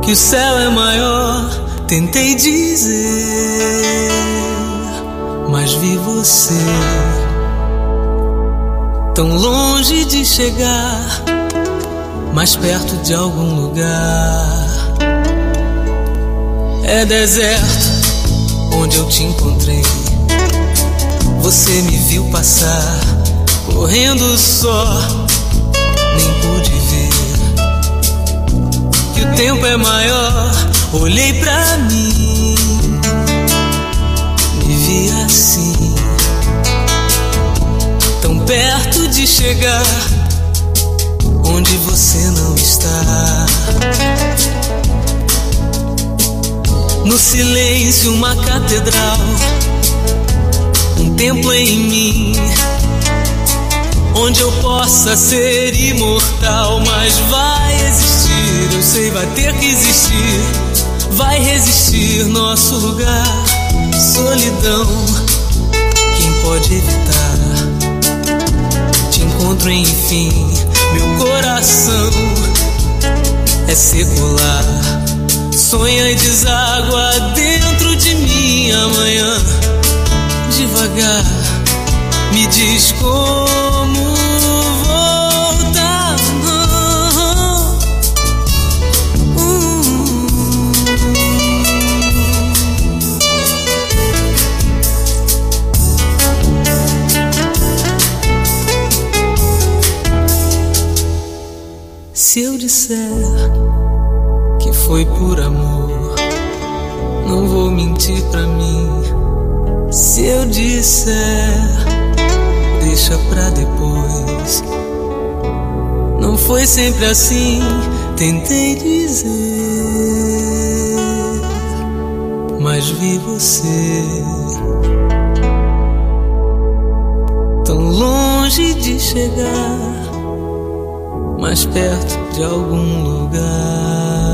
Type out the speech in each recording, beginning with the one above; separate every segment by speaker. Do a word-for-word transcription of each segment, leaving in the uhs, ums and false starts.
Speaker 1: que o céu é maior. Tentei dizer, mas vi você tão longe de chegar, mais perto de algum lugar. É deserto onde eu te encontrei. Você me viu passar, correndo só, nem pude ver que o tempo é maior. Olhei pra mim, me vi assim, tão perto de chegar onde você não está. No silêncio uma catedral, um templo em mim, onde eu possa ser imortal. Mas vai existir, eu sei, vai ter que existir, vai resistir nosso lugar. Solidão, quem pode evitar? Te encontro enfim, meu coração é secular. Sonha e deságua dentro de mim amanhã. Devagar, me diz como voltar. Se eu disser que foi por amor, não vou mentir pra mim. Se eu disser, deixa pra depois. Não foi sempre assim, tentei dizer, mas vi você tão longe de chegar, mais perto de algum lugar.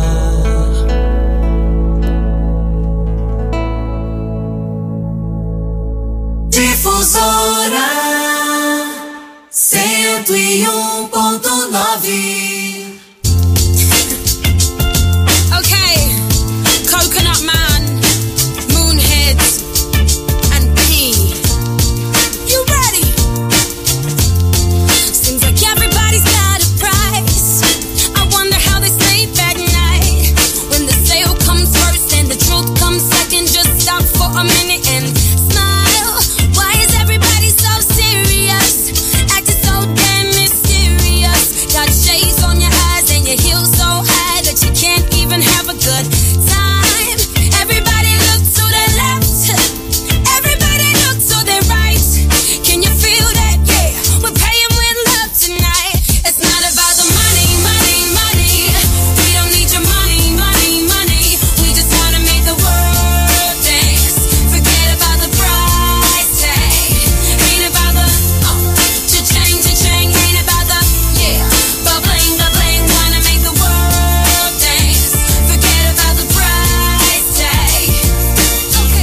Speaker 2: Difusora cento e um ponto nove.
Speaker 3: Okay, Coconut Man, Moonheads, and P. You ready? Seems like everybody's got a price. I wonder how they sleep at night when the sale comes first and the truth comes second. Just stop for a minute and smile. Why is everybody so serious? Acting so damn mysterious. Got shades on your eyes and your heels so high that you can't even have a good time. Everybody look to the left, everybody look to the right. Can you feel that? Yeah, we're paying with love tonight. It's not about the money, money, money. We don't need your money, money, money. We just wanna make the world dance. Forget about the price tag. Ain't about the uh, cha-ching, cha-ching. Ain't about the yeah, ba-bling, ba-bling. Wanna make the world dance. Forget about the price tag. Okay,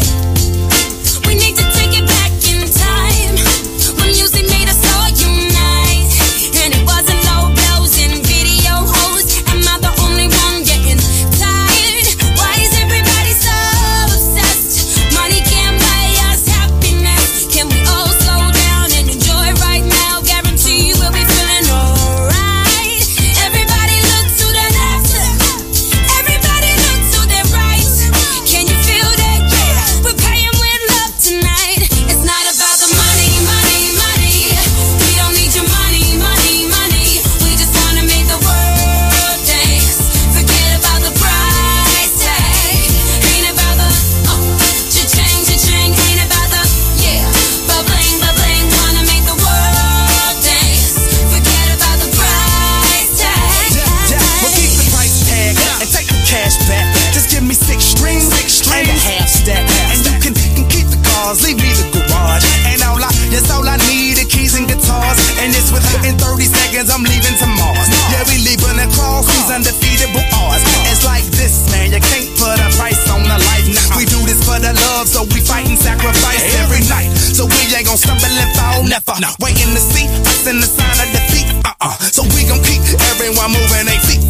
Speaker 3: we need to take it back in time when music made us all unite, and it wasn't low blows and video hoes. Am I the only one getting tired? Why is everybody so obsessed? Money can't buy us happiness. Can we all slow down and enjoy right now? Guarantee we'll be feeling alright. Everybody look to the left, everybody look to the right. Can you feel that? Yeah, we're paying with love tonight. It's not about the money, money, money. We don't need your money, money, money. We just wanna make the world dance. Forget about the price tag. Ain't about the uh, cha-ching, cha-ching. Ain't about the yeah, ba-bling, ba-bling. Wanna make the world dance. Forget about the price tag.
Speaker 4: Well, keep the price tag and take the cash back. Just give me six strings, and a half stack, and you can, can keep the cars, leave me the garage. And all I, that's all I need, the keys and guitars. And it's within thirty seconds, I'm leaving to Mars. Yeah, we leaving across these undefeatable odds. It's like this, man, you can't put a price on the life. Now we do this for the love, so we fight and sacrifice every night. So we ain't gon' stumble and fall, never. Waiting to see us in the sign of defeat. Uh-uh. So we gon' keep everyone moving their feet. So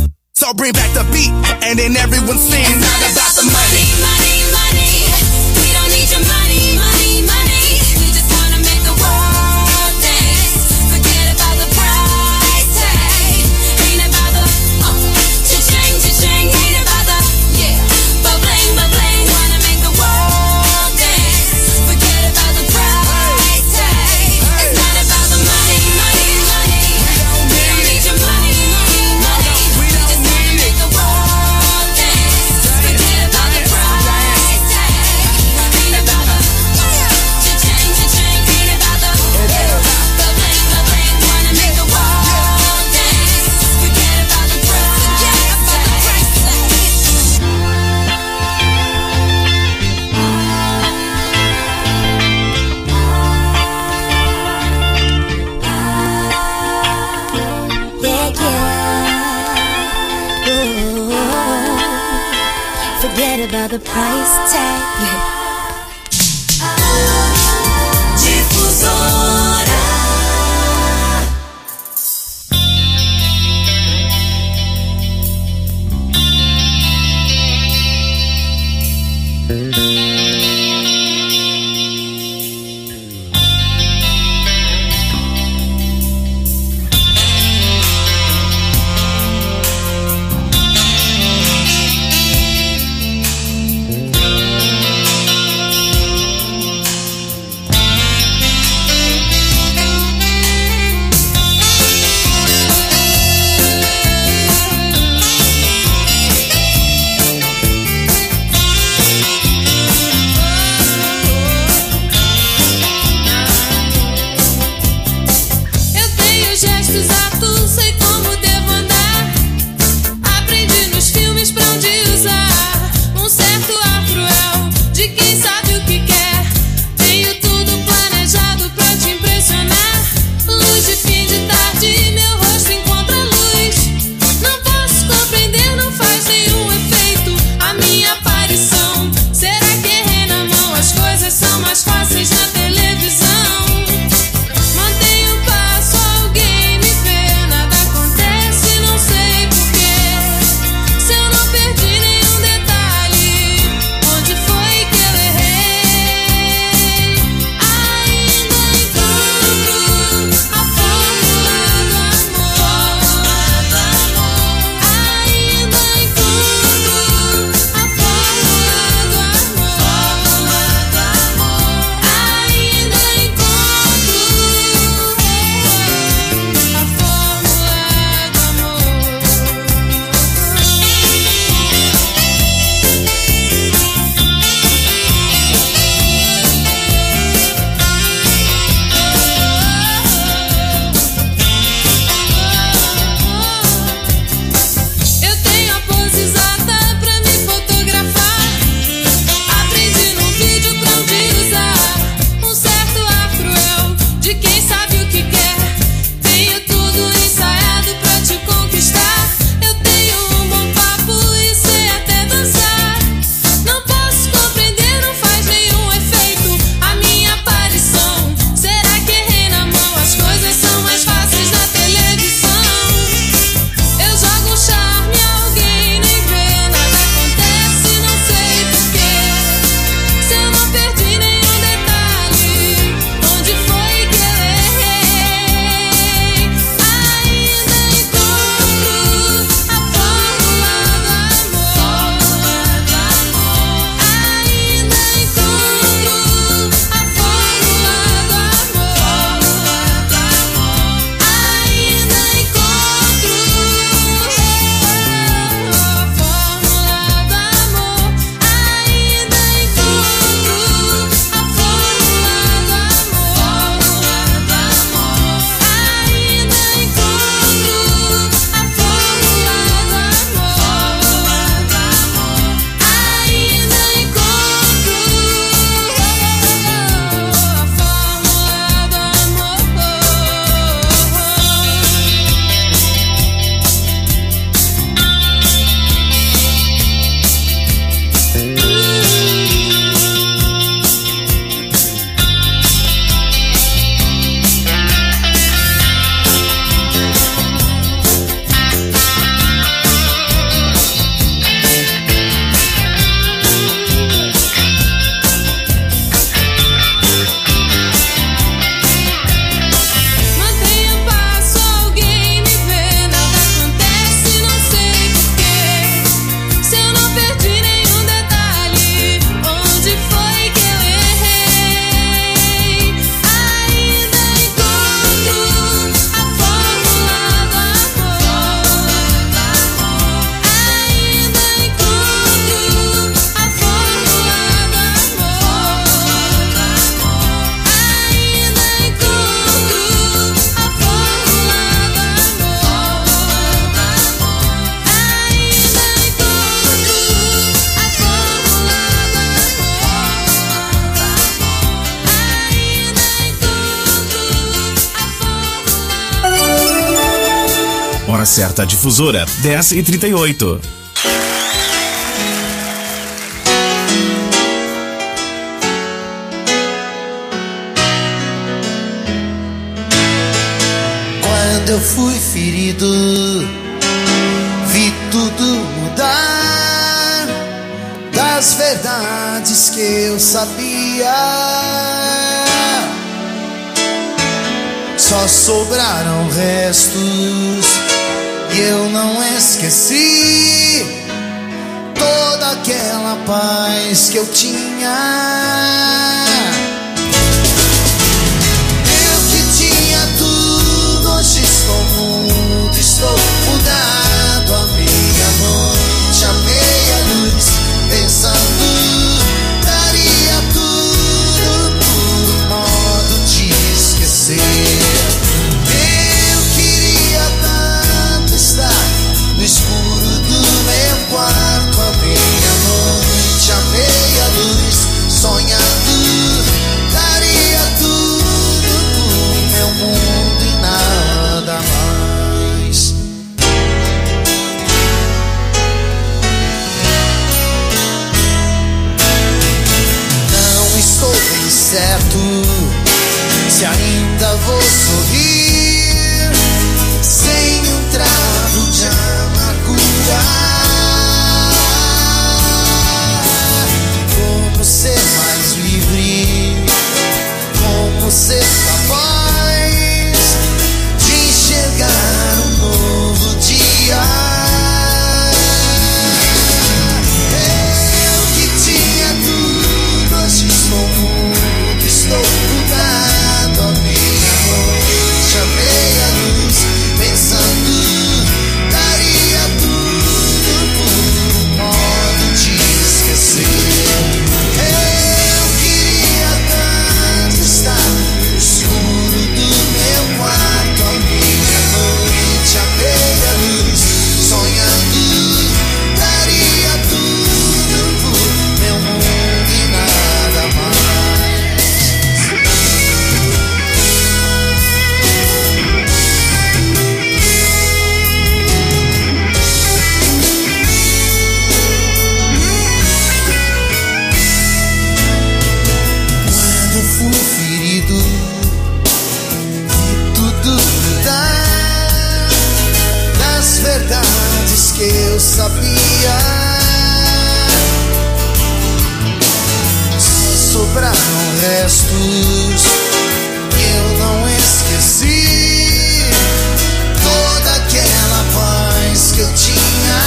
Speaker 4: So bring back the beat, and then everyone sings.
Speaker 2: It's not about the money,
Speaker 3: money, money. We don't need your money, money, money. We just wanna make the world dance. Forget about the price tag. Ain't about the uh, cha-ching, cha-ching. Ain't about the yeah, but bling, but bling. Wanna make the world dance. Forget about the price tag. It's not about the money, money, money. We don't need your money, money, money. We just wanna make the world dance. Forget about the price tag. Ain't about the cha-ching, cha-ching. Ain't about the yeah, but bling, but bling. Wanna make the world dance. Forget about the price yeah, yeah. Ooh. Forget about the price tag.
Speaker 2: Difusora.
Speaker 5: certa Difusora, dez e trinta e oito.
Speaker 6: Quando eu fui ferido, vi tudo mudar, das verdades que eu sabia. Só sobraram restos e eu não esqueci toda aquela paz que eu tinha. Eu que tinha tudo, hoje estou mudo, estou mudado. A meia-noite, a meia-luz, pensando, daria tudo por um modo de esquecer. Eu queria tanto estar no escuro do meu quarto, a meia-noite, a meia-luz, sonhando, daria tudo por meu mundo e nada mais. Não estou bem certo se ainda vou sorrir sem um trago de amargura. Como ser mais livre, como ser capaz de enxergar um novo dia. Eu que tinha tudo, hoje estou mudo, estou mudado. A meia-noite, a meia-luz, pensando, daria tudo por um modo de esquecer. Eu queria tanto estar no escuro do meu quarto, a meia-noite, a meia-luz, sonhando, daria tudo por meu mundo e nada mais. Quando eu fui ferido, vi tudo mudar, das verdades que eu sabia. Só sobraram restos e eu não esqueci toda aquela paz que eu tinha.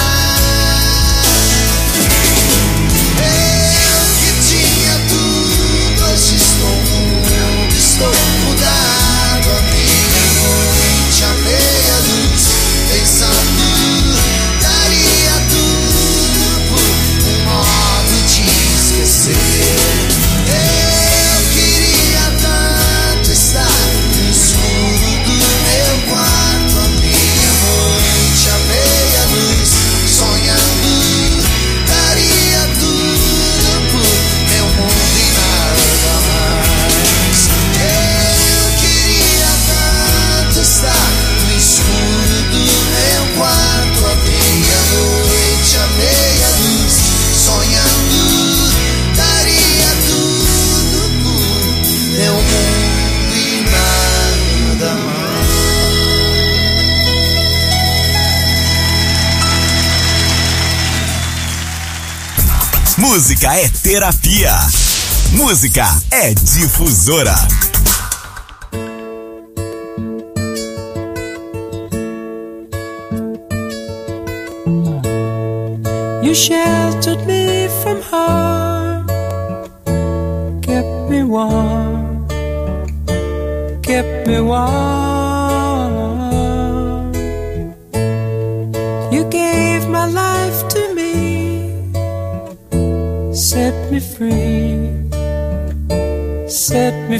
Speaker 6: Eu que tinha tudo, hoje estou mudo, estou mudado. A meia-noite, a meia-luz, pensando, daria tudo por um modo de esquecer. Eu queria tanto estar no escuro do meu quarto, a meia-noite, a meia-luz, sonhando, daria tudo por meu mundo e nada mais. Eu queria tanto estar no escuro do meu quarto, a meia-noite, a meia-luz, sonhando, daria tudo por meu mundo e nada mais.
Speaker 5: Música é terapia. Música é Difusora.
Speaker 1: You sheltered me from harm, kept me warm, kept me warm. You gave my life to me, set me free, set me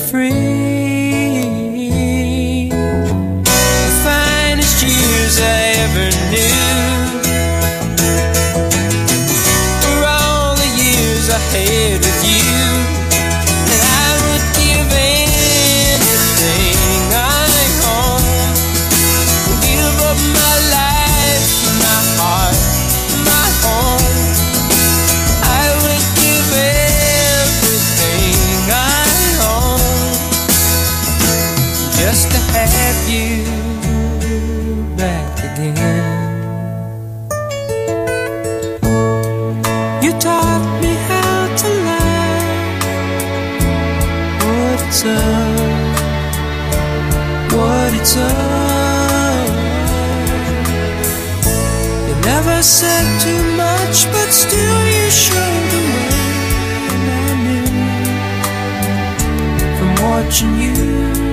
Speaker 1: free. The finest years I ever knew, I had with you, and I would give anything I own, give up my life Never said too much, but still you showed the way. And I knew from watching you.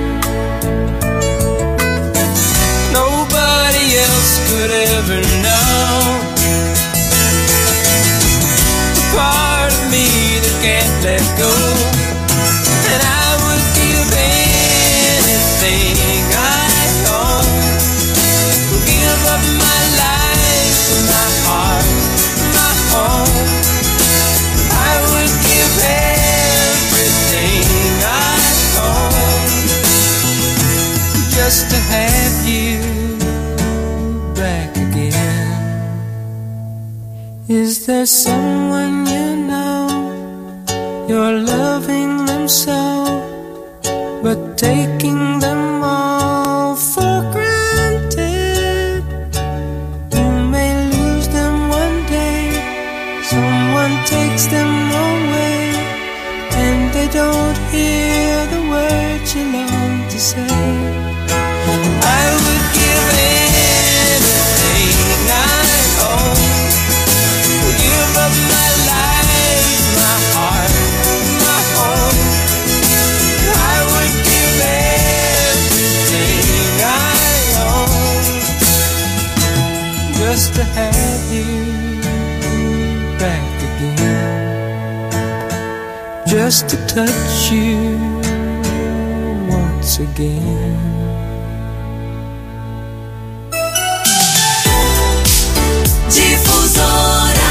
Speaker 1: Nobody else could ever know the part of me that can't let go. And I would give anything I own, give up my life, my heart, my home. I would give everything I own just to have you back again. Is there someone you know, you're loving them so, but taking them all for granted? You may lose them one day, someone takes them away, and they don't hear the words you long to say. I would give anything I own, give up my life, my heart, my home. I would give everything I own just to have you back again, just to touch you once again.
Speaker 2: Difusora.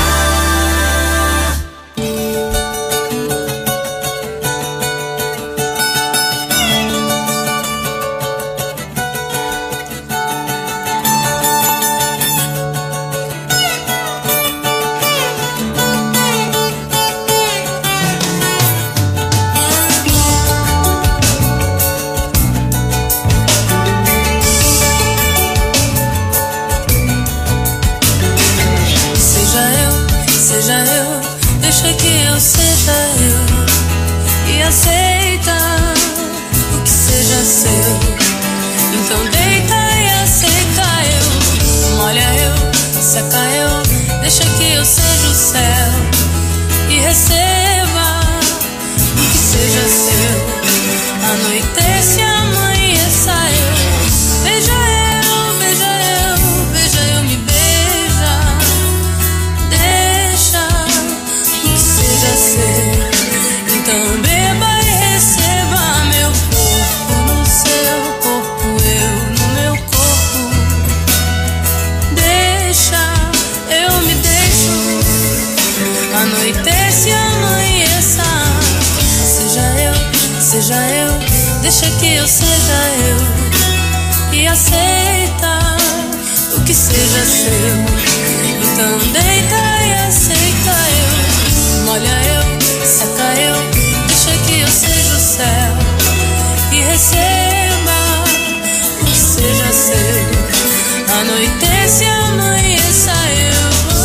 Speaker 3: Aceita o que seja seu. Então deita e aceita eu. Molha eu, seca eu, deixa que eu seja o céu e receba o que seja seu. Anoitece, amanheça eu. Beija eu, beija eu, beija eu, me beija. Deixa o que seja seu. Então beba e receba meu corpo no seu corpo, eu no meu corpo. Deixa, eu me deixo. Anoitece e amanheça. Seja eu, seja eu, deixa que eu seja eu. E aceita o que seja seu. Então deita e aceita eu. Molha eu, seca eu, deixa que eu seja o céu e receba o que seja seu. Anoitece e amanheça eu.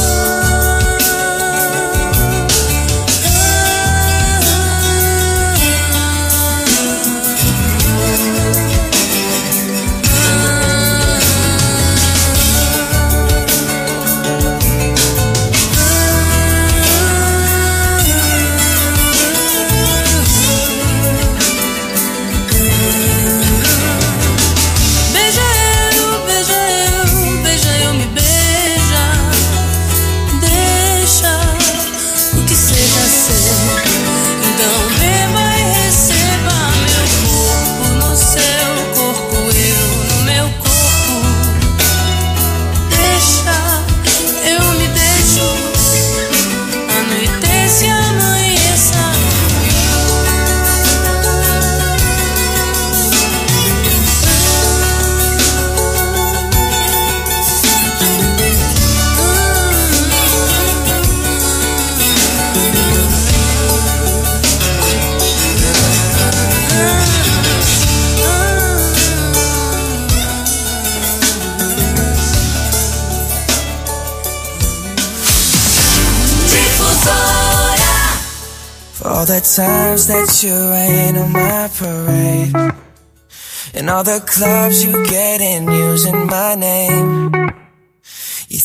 Speaker 1: All the times that you rain on my parade, and all the clubs you get in using my name. You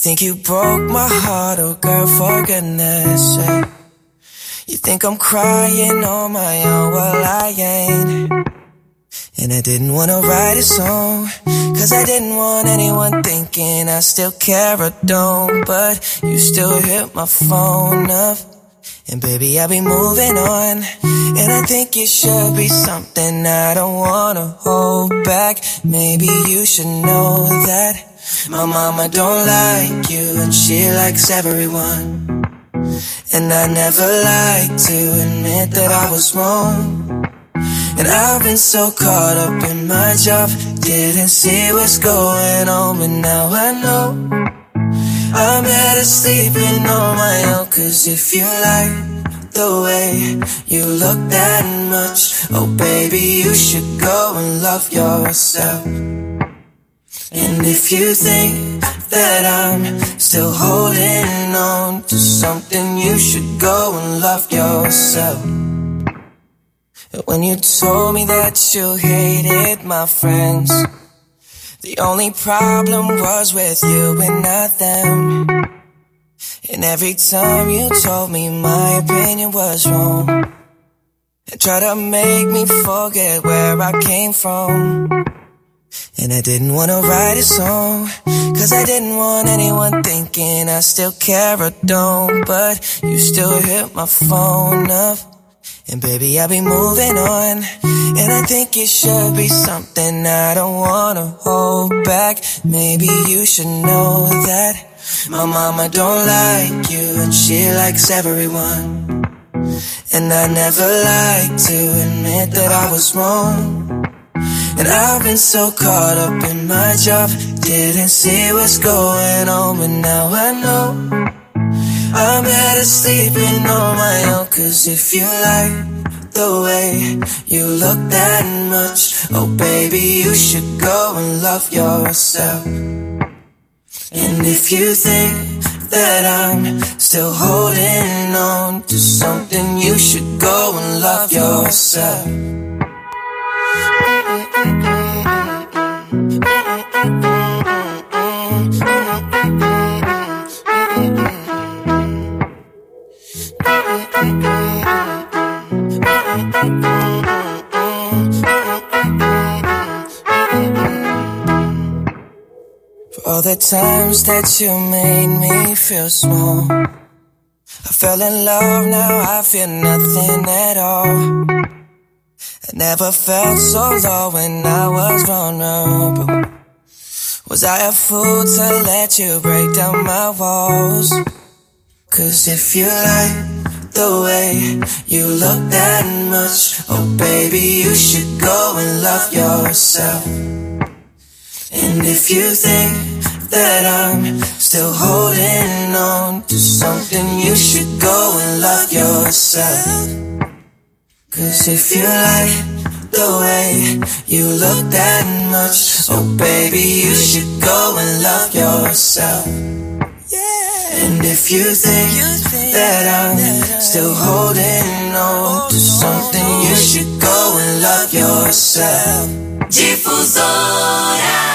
Speaker 7: think you broke my heart, oh girl, for goodness sake. You think I'm crying on my own, well I ain't. And I didn't wanna write a song, cause I didn't want anyone thinking I still care or don't. But you still hit my phone up, and baby I'll be moving on. And I think it should be something I don't wanna hold back. Maybe you should know that my mama don't like you, and she likes everyone. And I never like to admit that I was wrong. And I've been so caught up in my job, didn't see what's going on, but now I know I'm better sleeping on my own. Cause if you like the way you look that much, oh baby, you should go and love yourself. And if you think that I'm still holding on to something, you should go and love yourself. When you told me that you hated my friends, the only problem was with you and not them. And every time you told me my opinion was wrong, and tried to make me forget where I came from. And I didn't wanna write a song, cause I didn't want anyone thinking I still care or don't. But you still hit my phone up, and baby I'll be moving on. And I think it should be something I don't wanna hold back. Maybe you should know that my mama don't like you, and she likes everyone. And I never like to admit that I was wrong. And I've been so caught up in my job, didn't see what's going on, but now I know I'm better sleeping on my own. Cause if you like the way you look that much, oh baby, you should go and love yourself. And if you think that I'm still holding on to something, you should go and love yourself. For all the times that you made me feel small, I fell in love, now I feel nothing at all. I never felt so low when I was vulnerable. Was I a fool to let you break down my walls? Cause if you like the way you look that much, oh baby, you should go and love yourself. And if you think that I'm still holding on to something, you should go and love yourself. Cause if you like the way you look that much, oh baby, you should go and love yourself. And if you think that I'm still holding on to something, you should go and love yourself. Difusora.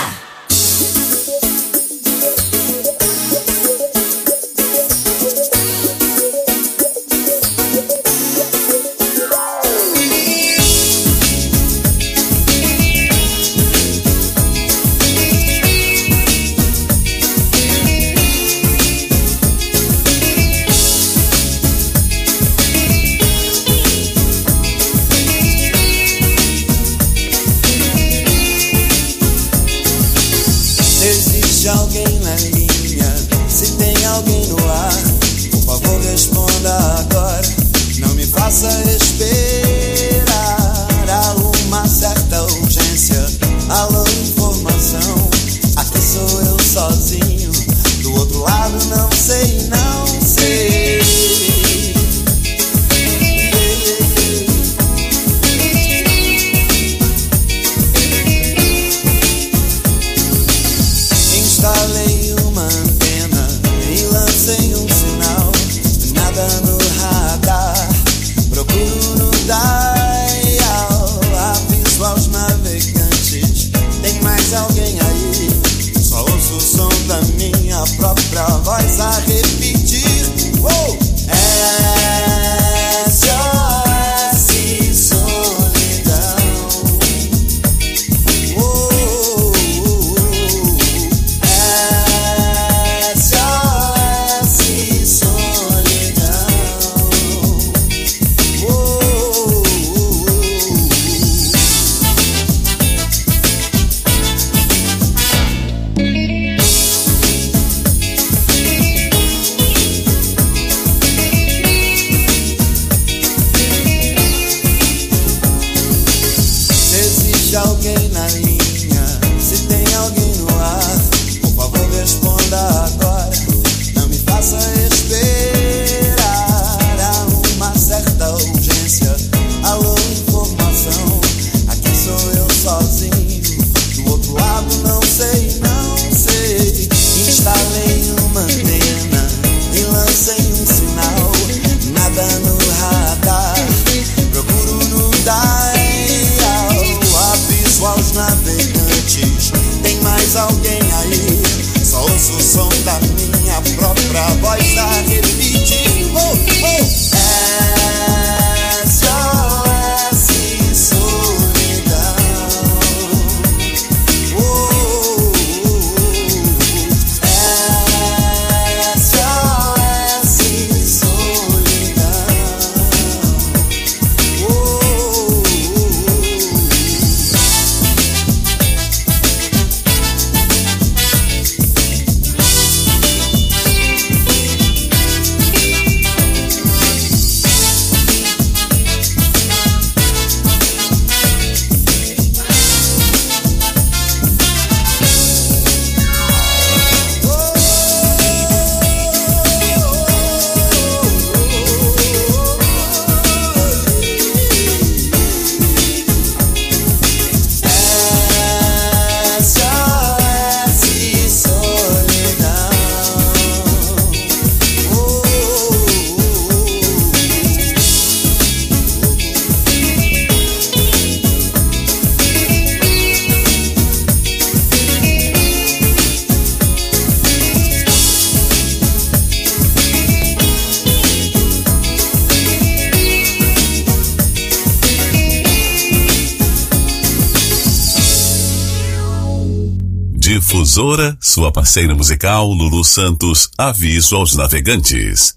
Speaker 5: Difusora, sua parceira musical Lulu Santos, aviso aos navegantes.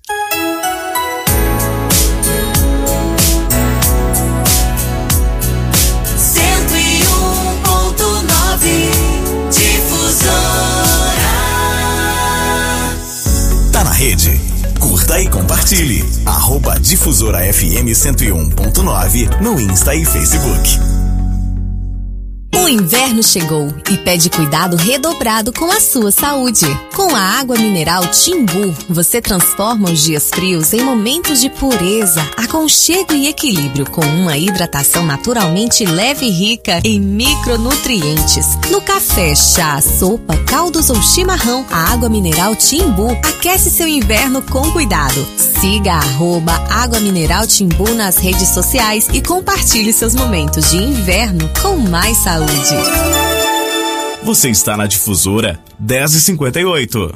Speaker 2: cento e um ponto nove Difusora.
Speaker 5: Tá na rede? Curta e compartilhe. Arroba Difusora F M cento e um ponto nove no Insta e Facebook.
Speaker 8: O inverno chegou e pede cuidado redobrado com a sua saúde. Com a água mineral Timbu, você transforma os dias frios em momentos de pureza, aconchego e equilíbrio, com uma hidratação naturalmente leve e rica em micronutrientes. No café, chá, sopa, caldos ou chimarrão, a água mineral Timbu aquece seu inverno com cuidado. Siga a arroba Água Mineral Timbu nas redes sociais e compartilhe seus momentos de inverno com mais saúde.
Speaker 5: Você está na Difusora dez e cinquenta e oito.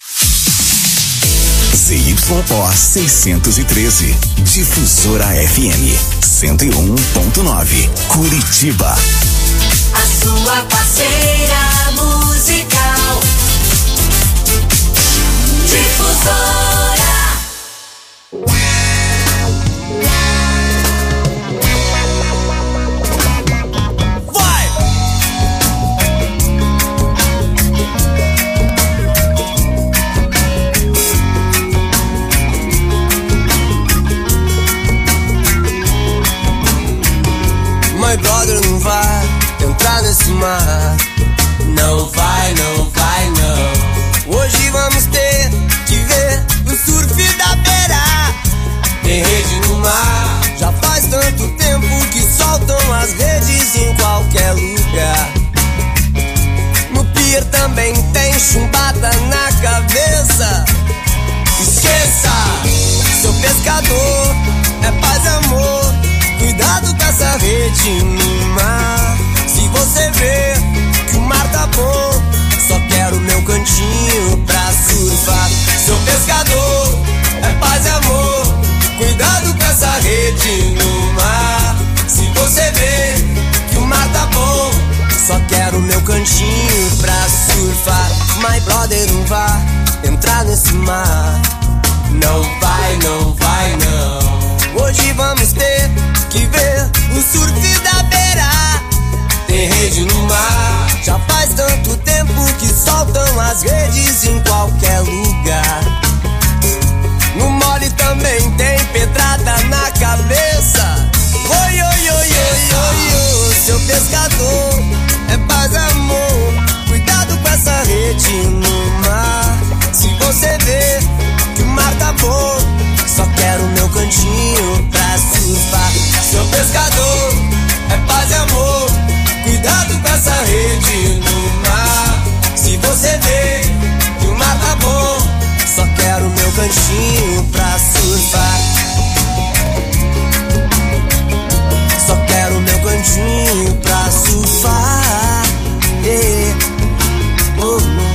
Speaker 5: Z Y O seiscentos e treze. Difusora F M cento e um ponto nove. Curitiba.
Speaker 2: A sua parceira musical. Difusora.
Speaker 7: My brother, não vai entrar nesse mar. Não vai, não vai, não. Hoje vamos ter que ver o surf da beira. Tem rede no mar. Já faz tanto tempo que soltam as redes em qualquer lugar. No pier também tem chumbada na cabeça. Esqueça, seu pescador é paz e amor. Cuidado com essa rede no mar. Se você vê que o mar tá bom, só quero meu cantinho pra surfar. Seu pescador é paz e amor. Cuidado com essa rede no mar. Se você vê que o mar tá bom, só quero meu cantinho pra surfar. My brother, não vai entrar nesse mar. Não vai, não vai, não. Hoje vamos ter que ver o surf da beira. Tem rede no mar. Já faz tanto tempo que soltam as redes em qualquer lugar. No mole também tem pedrada na cabeça. Oi, oi, oi, oi, oi, oi. Seu pescador é paz e amor. Cuidado com essa rede no mar. Se você vê que o mar tá bom, só quero meu cantinho pra surfar. Seu pescador é paz e amor. Cuidado com essa rede no mar. Se você vê que o mar tá bom, só quero meu cantinho pra surfar. Só quero meu cantinho pra surfar. Yeah. Oh, no.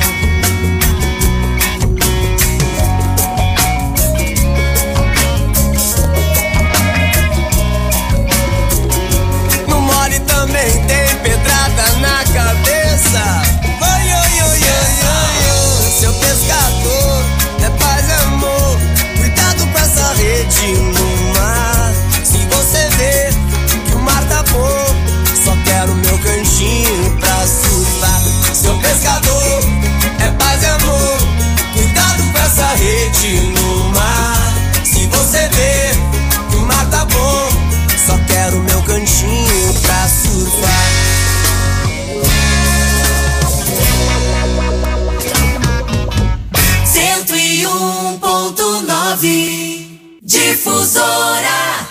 Speaker 7: Também tem pedrada na cabeça. Oi, oi, oi, oi, oi, oi. Seu pescador é paz e amor. Cuidado com essa rede no mar. Se você vê que o mar tá bom, só quero meu cantinho pra surfar. Seu pescador é paz e amor. Cuidado com essa rede no mar. Se você vê que o mar tá bom, só quero meu cantinho pra surfar.
Speaker 2: Cento e um ponto nove Difusora.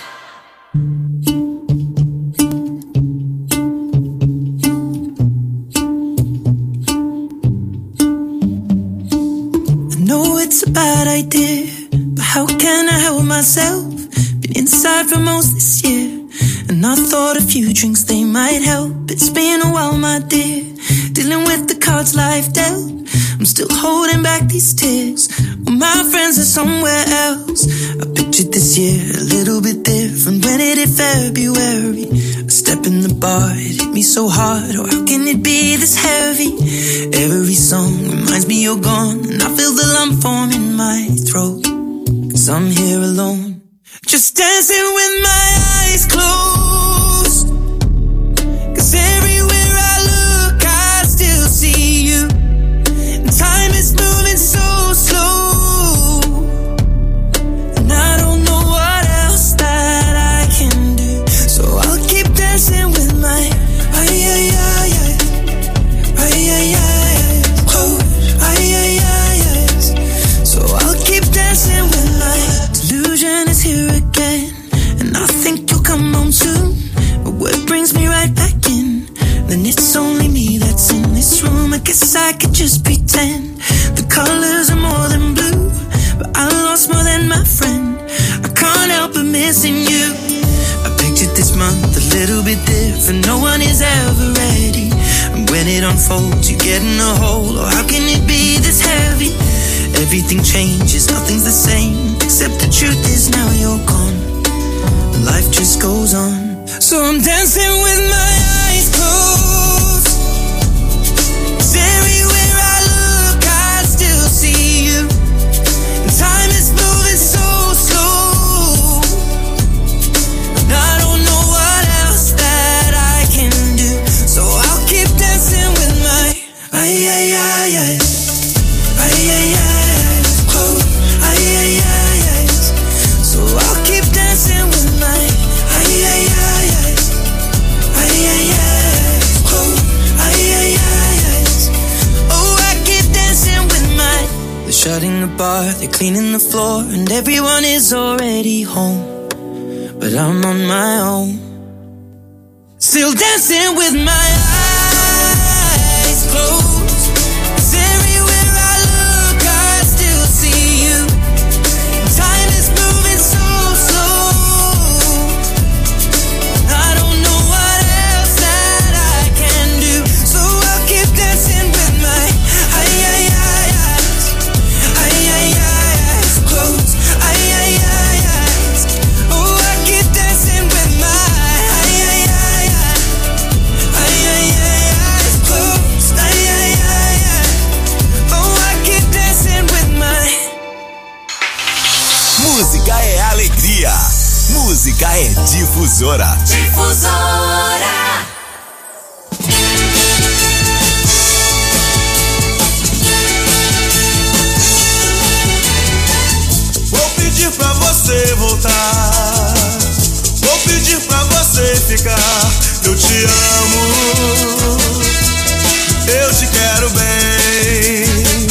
Speaker 1: I know it's a bad idea, but how can I help myself? Been inside for most this year, and I thought a few drinks, they might help. It's been a while, my dear, dealing with the cards life dealt. I'm still holding back these tears, well, my friends are somewhere else. I pictured this year a little bit different when it hit February. A step in the bar, it hit me so hard. Oh, how can it be this heavy? Every song reminds me you're gone, and I feel the lump form in my throat. Cause I'm here alone, just dancing with my eyes closed. Cause everywhere I look, I still see you. And time is moving so slow, and I don't know what else that I can do. So I'll keep dancing with my ay ay ay ay ay ay ay oh ay ay ay ay. So I'll keep dancing with my delusion is here again, and I think you'll come home soon. But what brings me right back in? Then it's only me that's in this room. I guess I could just pretend the colors are more than blue, but I lost more than my friend. I can't help but missing you. I pictured this month a little bit different. No one is ever ready, and when it unfolds, you get in a hole. Oh, how can it be this heavy? Everything changes, nothing's the same, except the truth is now you're gone. Life just goes on. So I'm dancing with my eyes closed. 'Cause everywhere I look, I still see you. And time is moving so slow, and I don't know what else that I can do. So I'll keep dancing with my ay ay ay ay ay ay ay oh ay ay ay ay. So I'll keep dancing with my ay ay ay ay ay ay ay oh ay ay ay ay. Oh, I keep dancing with my. They're shutting the bar, they're cleaning the floor, and everyone is already home, but I'm on my own, still dancing with my eyes closed. 'Cause everywhere I look, I still see you. Time is moving so slow, I don't know what else that I can do. So I'll keep dancing with my ay ay ay eyes, ay ay ay eyes closed, ay ay ay eyes. Oh, I keep dancing with my ay ay ay ay ay ay ay eyes closed, ay ay ay ay. Oh, I keep dancing with my.
Speaker 5: Música é alegria. Música é difusora.
Speaker 2: Difusora.
Speaker 4: Vou pedir pra você voltar, vou pedir pra você ficar. Eu te amo, eu te quero bem.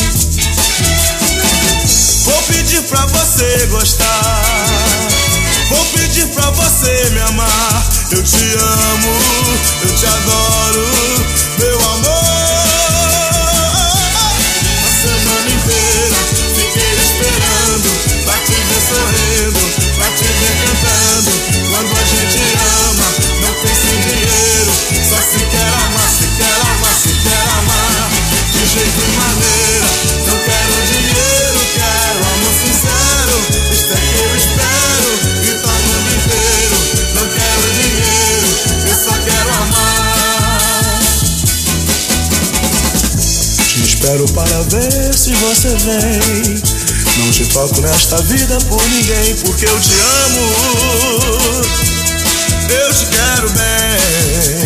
Speaker 4: Vou pedir pra você gostar, vou pedir pra você me amar. Eu te amo, eu te adoro, meu amor. A semana inteira fiquei esperando pra te ver sorrindo, pra te ver cantando. Quando a gente ama, não pensa em dinheiro, só se quer amar, se quer amar, se quer amar. De jeito e maneira, não quero dinheiro, quero amor sincero. Isto é que eu espero, grita o mundo inteiro. Não quero dinheiro, eu só quero amar. Te espero para ver se você vem. Não te toco nesta vida por ninguém, porque eu te amo, eu te quero bem.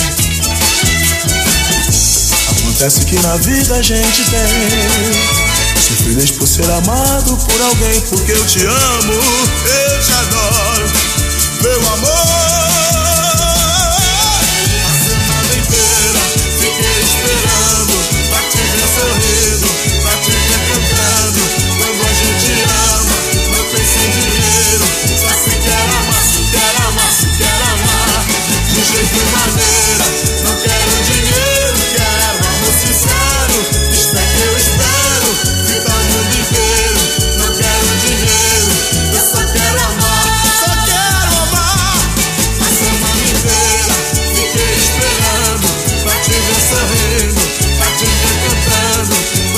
Speaker 4: Acontece que na vida a gente tem, sou feliz por ser amado por alguém, porque eu te amo, eu te adoro, meu amor. A semana inteira fiquei esperando pra te ver sorrindo, pra te ver cantando. Quando a gente ama, não pensa em dinheiro, só se quer amar, se quer amar, se quer amar. De jeito e maneira, não quero dinheiro, quero amor sincero. Isto é que eu espero, grita o mundo inteiro. Não quero dinheiro, eu só quero amar, só quero amar. A semana inteira fiquei esperando pra te ver sorrindo, pra te ver cantando.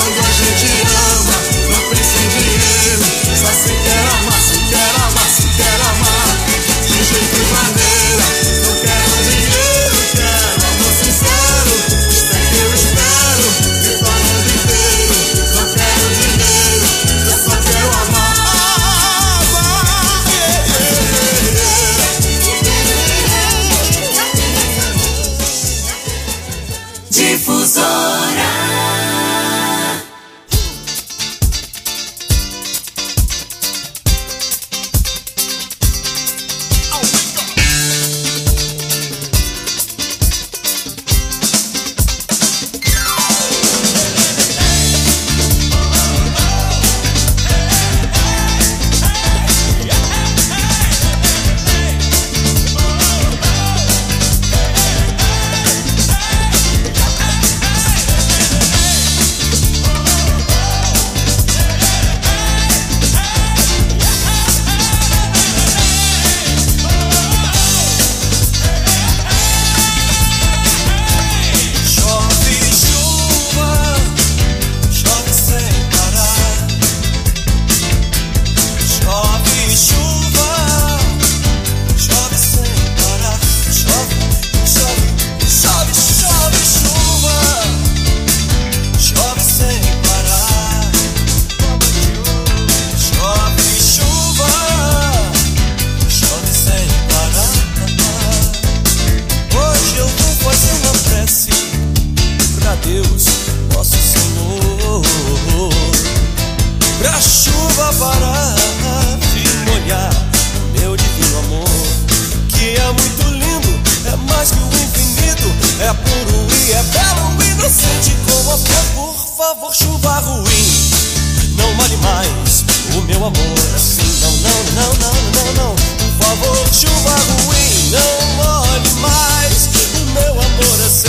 Speaker 9: inocente como a flor, por favor, chuva ruim. Não molhe mais o meu amor assim. Não, não, não, não, não, não. Por favor, chuva ruim. Não molhe mais o meu amor assim.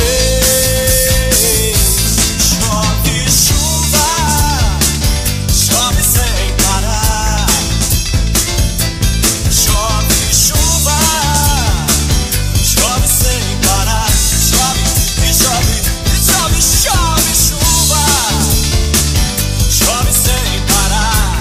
Speaker 9: Chove chuva, chove sem parar. Chove chuva, chove sem parar. Chove e chove e chove, chove chuva. Chove sem parar.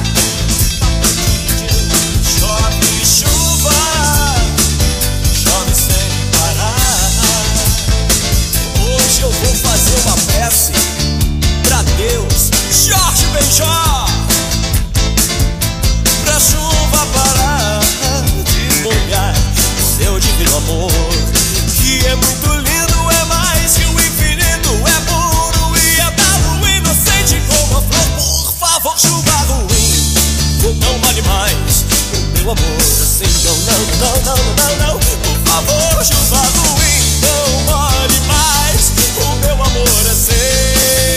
Speaker 9: Chove chuva, chove sem parar. Hoje eu vou fazer uma prece pra Deus, Jorge Benjó, pra chuva parar de molhar o meu divino amor, que é muito lindo, é mais que o infinito, é puro e é belo, inocente como a flor. Por favor, chuva ruim, não vale mais o meu amor assim. Não, não, não, não, não, não. Por favor, chuva ruim, não vale mais o meu amor assim.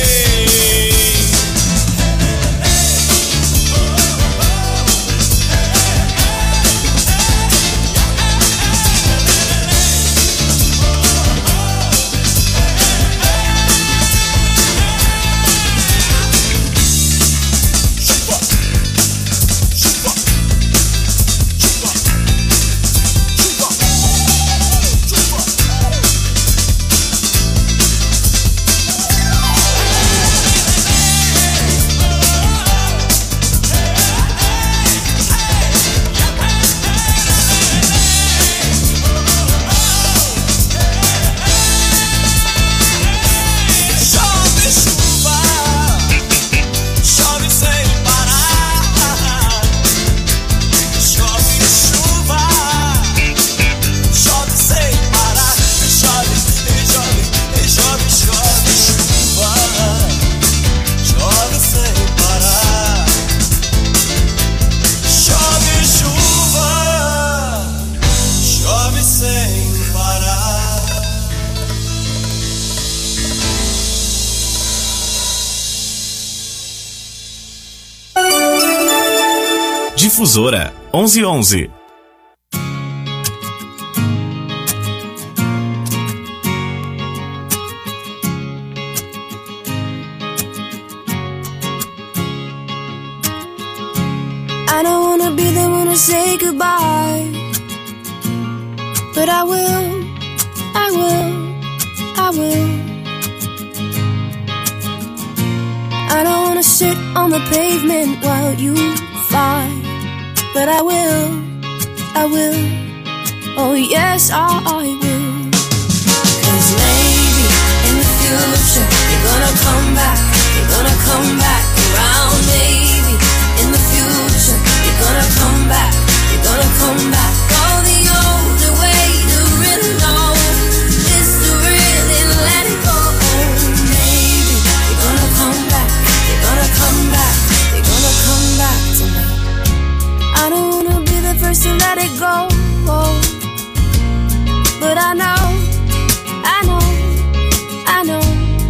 Speaker 5: Difusora onze onze.
Speaker 10: I don't wanna be the one to say goodbye, but I will, I will, I will. I don't wanna sit on the pavement while you fly, but I will, I will, oh yes, I, I will. Cause maybe in the future you're gonna come back, you're gonna come back around. Maybe in the future you're gonna come back, you're gonna come back. Oh, the only way to really know is to really let it go. Maybe you're gonna come back, you're gonna come back, you're gonna come back to me. I don't wanna be the first to let it go, but I know, I know, I know.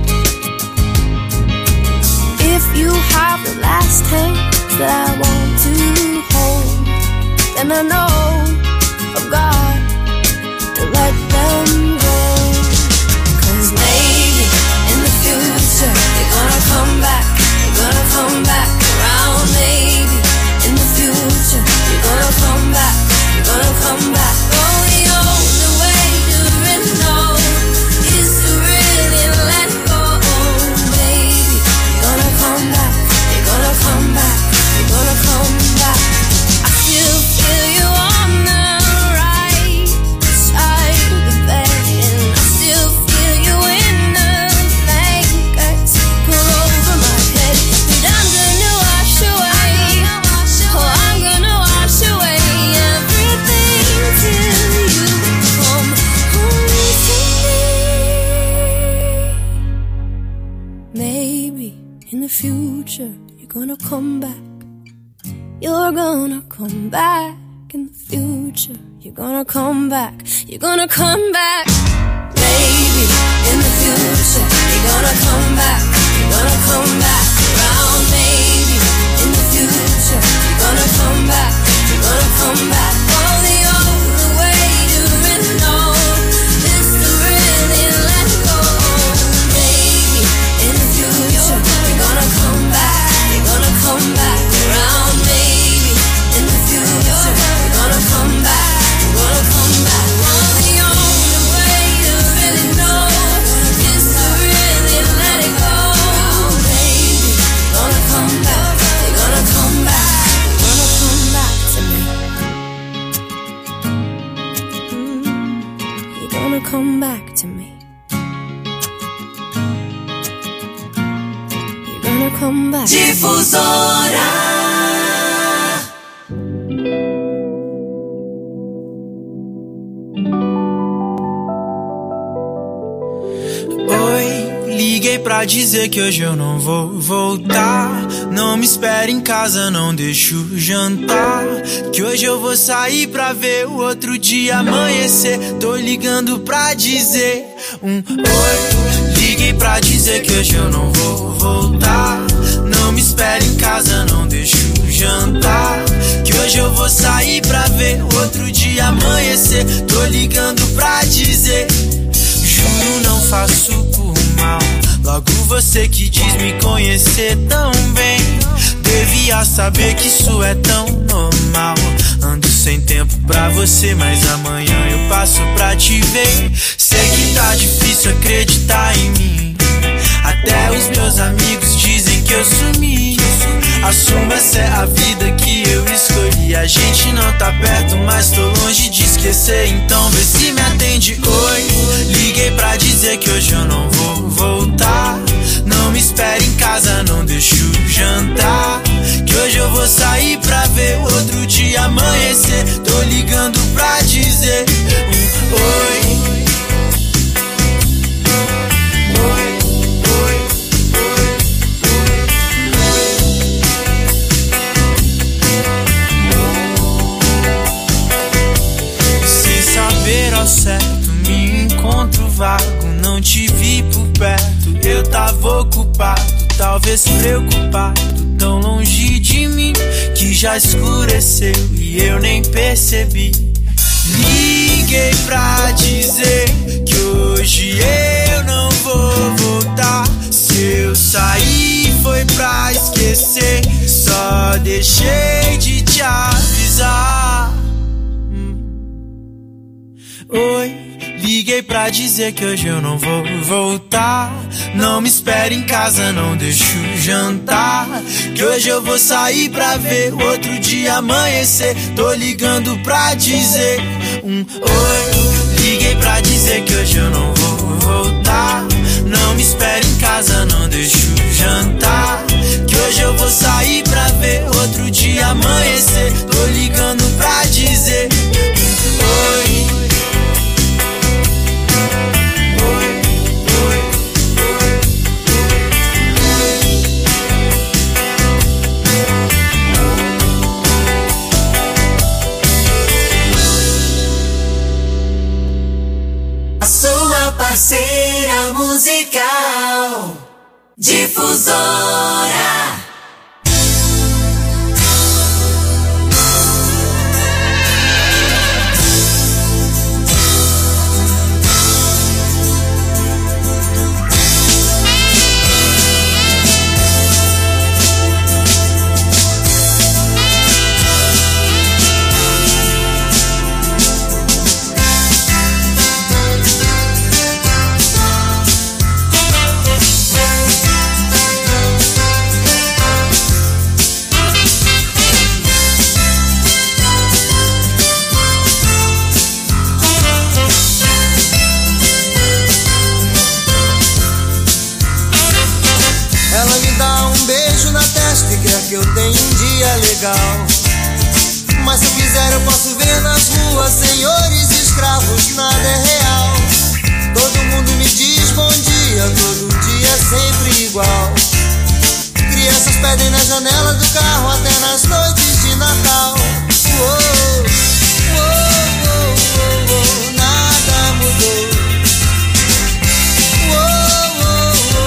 Speaker 10: If you have the last hand that I want to hold, then I know of God to let them go. Cause maybe in the future you're gonna come back, you're gonna come back around. Maybe in the future you're gonna come back, you're gonna come back. Oh, the only way to really know is to really let it go. Maybe you're gonna come back, you're gonna come back, you're gonna come back. I still feel you on the right side of the bed, and I still feel you in the blankets pull over my head. And I'm gonna wash away, oh, I'm gonna wash away everything till you come home to me. Maybe in the future you're gonna come back, you're gonna come back in the future. You're gonna come back, you're gonna come back. Maybe in the future
Speaker 3: you're gonna come back, you're gonna come back around, maybe in the future, you're gonna come back, you're gonna come back. Oh, the only way to really know is to really let go. Maybe in the future, you're gonna come back, you're gonna come back around, maybe in the future, you're gonna come back, you're gonna come back. Oh, the only way to really know is to really let it go. Baby, you're gonna come back, you're gonna come back, you're gonna come back to me. Mm, you're gonna come back to me. You're gonna come back.
Speaker 2: Difusora.
Speaker 1: Oi, liguei pra dizer que hoje eu não vou voltar. Não me espere em casa, não deixo jantar. Que hoje eu vou sair pra ver o outro dia amanhecer. Tô ligando pra dizer um oi. Liguei pra dizer que hoje eu não vou voltar. Não me espere em casa, não deixo jantar. Que hoje eu vou sair pra ver o outro dia amanhecer. Tô ligando pra dizer, juro, não faço por mal. Logo você que diz me conhecer tão bem, devia saber que isso é tão normal. Ando sem tempo pra você, mas amanhã eu passo pra te ver. Sei que tá difícil acreditar em mim. Até os meus amigos dizem que eu sumi. Assumo, essa é a vida que eu escolhi. A gente não tá perto, mas tô longe de esquecer. Então vê se me atende, oi. Liguei pra dizer que hoje eu não vou voltar. Não me espere em casa, não deixo jantar. Que hoje eu vou sair pra ver o outro dia amanhecer. Tô ligando pra dizer um oi. Ao certo, me encontro vago. Não te vi por perto, eu tava ocupado. Talvez preocupado, tão longe de mim, que já escureceu e eu nem percebi. Liguei pra dizer que hoje eu não vou voltar. Se eu sair foi pra esquecer, só deixei de te avisar. Oi, liguei pra dizer que hoje eu não vou voltar. Não me espere em casa, não deixo jantar. Que hoje eu vou sair pra ver o outro dia amanhecer. Tô ligando pra dizer um oi. Liguei pra dizer que hoje eu não vou voltar. Não me espere em casa, não deixo jantar. Que hoje eu vou sair pra ver o outro dia amanhecer. Tô ligando pra dizer um oi.
Speaker 2: Sua parceira musical, Difusora.
Speaker 11: Que eu tenho um dia legal. Mas se eu quiser eu posso ver nas ruas senhores escravos, nada é real. Todo mundo me diz bom dia, todo dia sempre igual. Crianças pedem na janela do carro até nas noites de Natal. Uou, uou, uou, uou, uou, nada mudou. Uou, uou,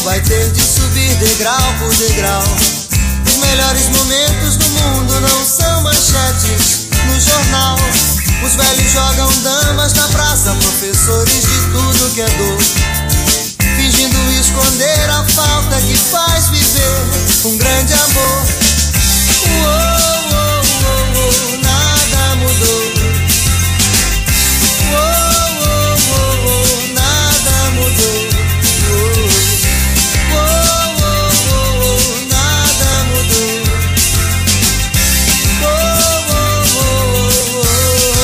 Speaker 11: vai ter de subir degrau por degrau. Os melhores momentos do mundo não são manchetes no jornal. Os velhos jogam damas na praça, professores de tudo que é dor, fingindo esconder a falta que faz viver um grande amor. Uou, uou, uou, uou, nada mudou. Uou, uou, uou, uou, nada mudou. Uou, uou, uou, uou, nada mudou. Uou, uou, uou, uou.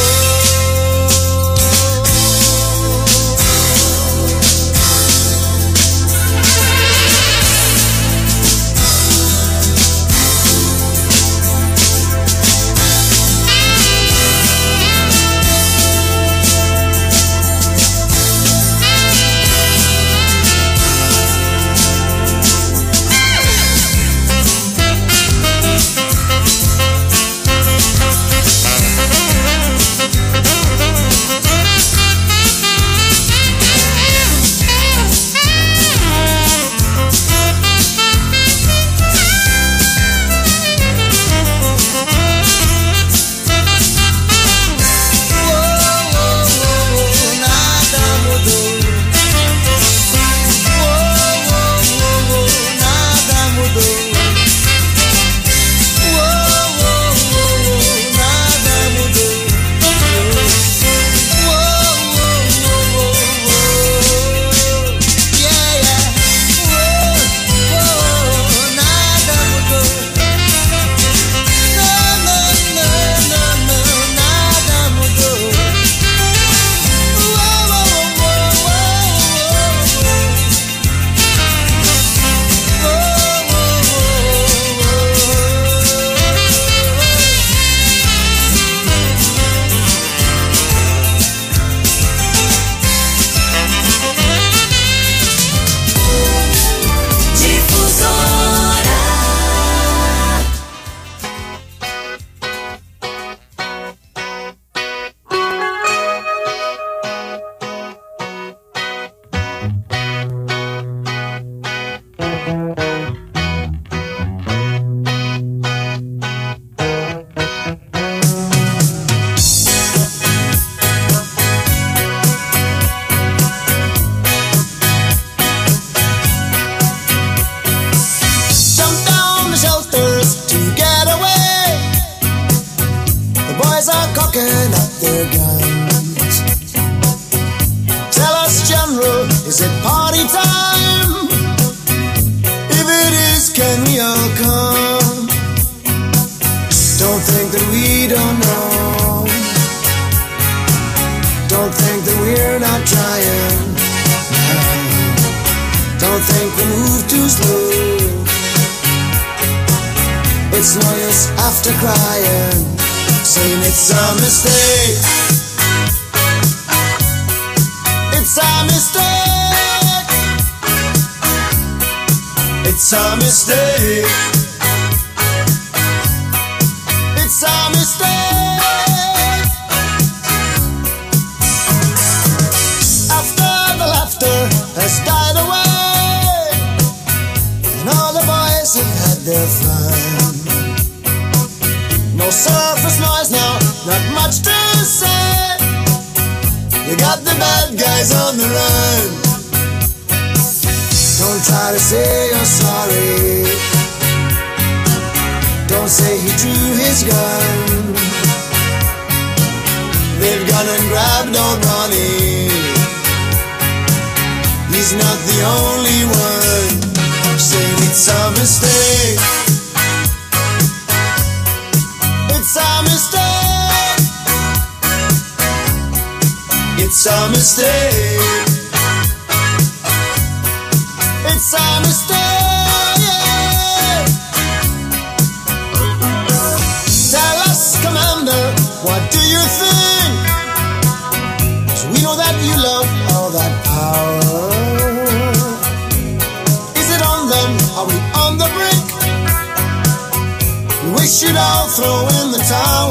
Speaker 12: We should all throw in the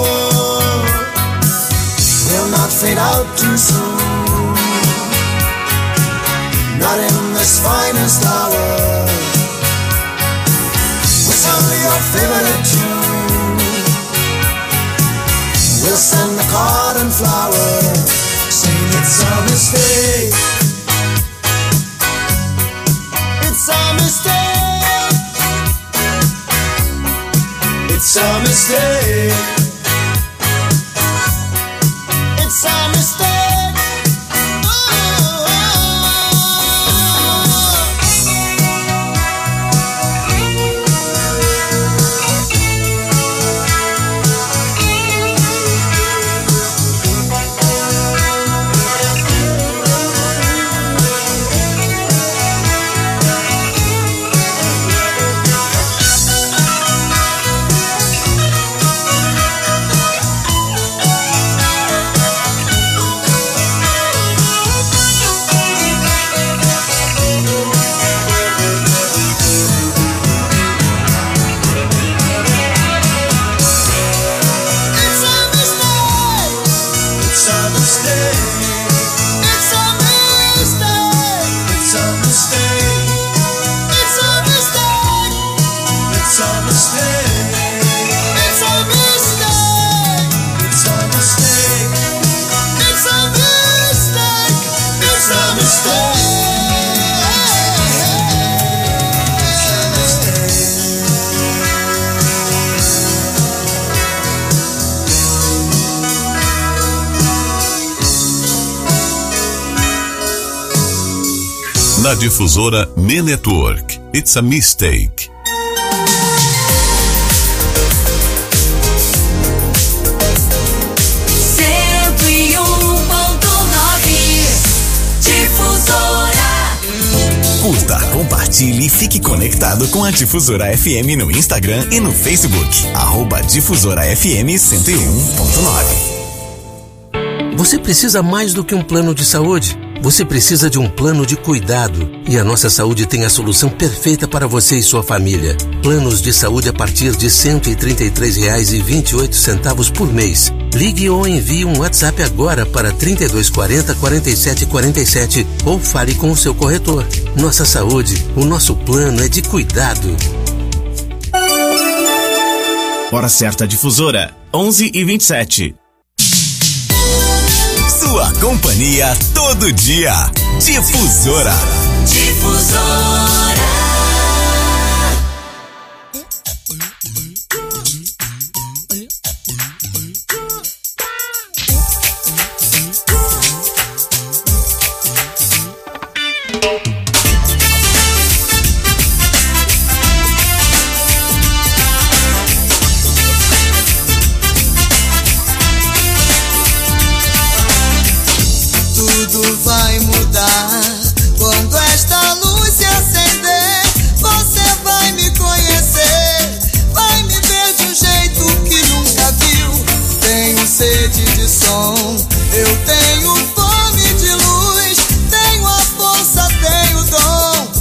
Speaker 12: towel. We'll not fade out too soon. not in this finest hour. It's only your favorite tune. We'll send the card and flower, saying it's a mistake. It's a mistake. It's a mistake. It's a mistake.
Speaker 13: Na difusora Me Network, It's a Mistake.
Speaker 2: cento e um ponto nove Difusora.
Speaker 5: Curta, compartilhe e fique conectado com a Difusora F M no Instagram e no Facebook. Arroba Difusora F M cento e um ponto nove.
Speaker 14: Você precisa mais do que um plano de saúde. Você precisa de um plano de cuidado e a Nossa Saúde tem a solução perfeita para você e sua família. Planos de saúde a partir de cento e trinta e três reais e vinte e oito centavos por mês. Ligue ou envie um WhatsApp agora para trinta e dois quarenta, quarenta e sete quarenta e sete ou fale com o seu corretor. Nossa Saúde, o nosso plano é de cuidado.
Speaker 15: Hora certa Difusora, onze e vinte e sete.
Speaker 5: Sua companhia todo dia. Difusora.
Speaker 2: Difusora.